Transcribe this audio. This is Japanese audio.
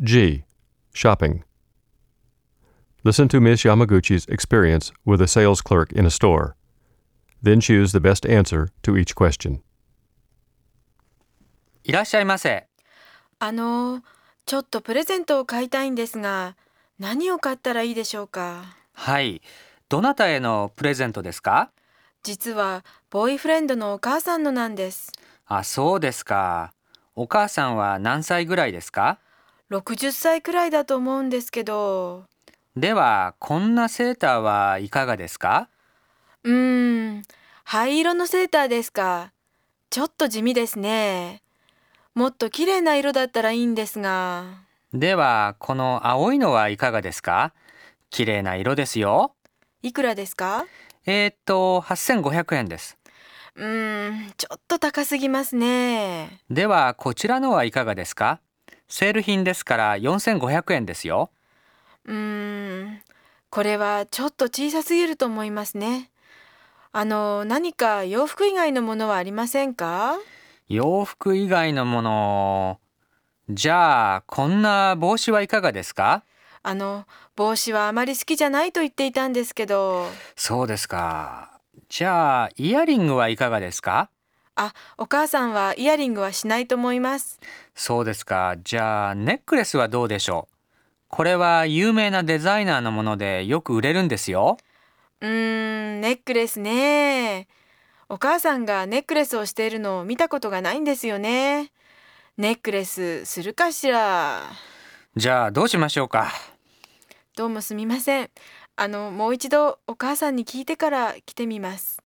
G. Shopping. Listen to Ms. Yamaguchi's experience with a sales clerk in a store. Then choose the best answer to each question. いらっしゃいませ。 ちょっとプレゼントを買いたいんですが、何を買ったらいいでしょうか？ はい。どなたへのプレゼントですか？ 実は、ボーイフレンドのお母さんのなんです。 あ、そうですか。お母さんは何歳ぐらいですか？ 60歳くらいだと思うんですけど。 では、こんなセーターはいかがですか？ 灰色のセーターですか。ちょっと地味ですね。もっと綺麗な色だったらいいんですが。 では、この青いのはいかがですか？綺麗な色ですよ。 いくらですか 8500円です。 ちょっと高すぎますね。 では、こちらのはいかがですか？セール品ですから4500円ですよ。 これはちょっと小さすぎると思いますね。何か洋服以外のものはありませんか？ 洋服以外のもの。じゃあ、こんな帽子はいかがですか？ 帽子はあまり好きじゃないと言っていたんですけど。 そうですか。じゃあ、イヤリングはいかがですか？ お母さんはイヤリングはしないと思います。 そうですか。じゃあ、ネックレスはどうでしょう？これは有名なデザイナーのものでよく売れるんですよ。 ネックレスね。お母さんがネックレスをしているのを見たことがないんですよね。ネックレスするかしら。 じゃあ、どうしましょうか？ どうもすみません。もう一度お母さんに聞いてから来てみます。